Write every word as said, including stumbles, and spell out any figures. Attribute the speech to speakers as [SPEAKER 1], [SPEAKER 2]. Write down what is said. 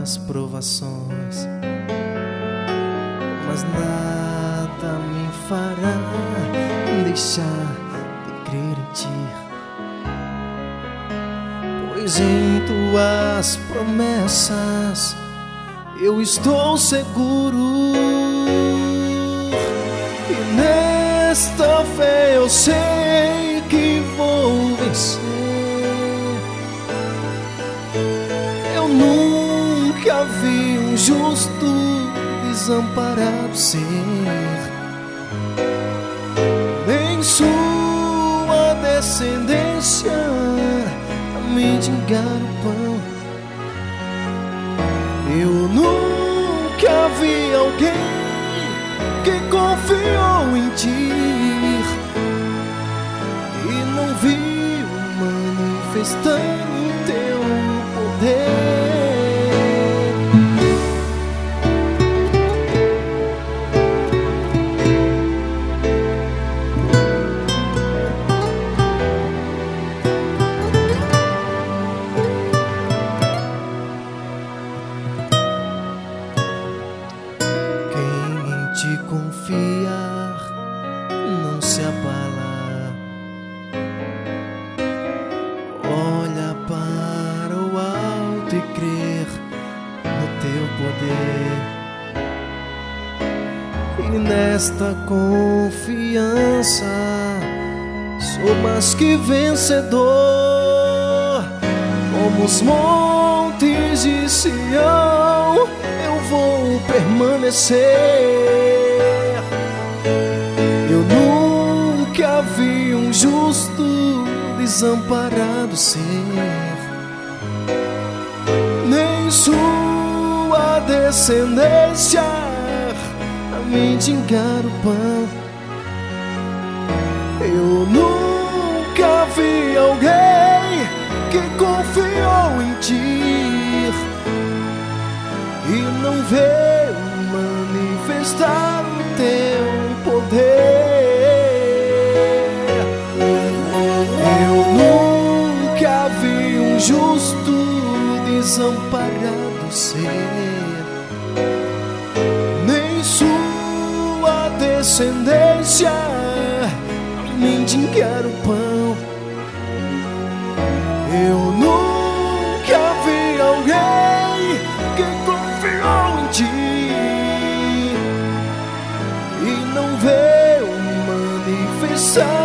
[SPEAKER 1] tantas provações, mas nada me fará deixar de crer em ti, pois em tuas promessas eu estou seguro, e nesta fé eu sei que vou vencer. Eu nunca vi um justo desamparado ser, nem sua descendência a mendigar o pão. Eu nunca vi alguém que confiou em ti e não viu manifestando o teu poder. De confiar não se abala, olha para o alto e crer no teu poder, e nesta confiança sou mais que vencedor. Como os montes de Sião eu vou permanecer. Eu nunca vi um justo desamparado ser, nem sua descendência a mendigar o pão. Eu nunca vi alguém que confiou em ti e não veio manifestar o teu poder. Eu nunca vi um justo desamparado ser, nem sua descendência a mendigar o pão. Eu nunca vi alguém que confiou em ti e não veio manifestar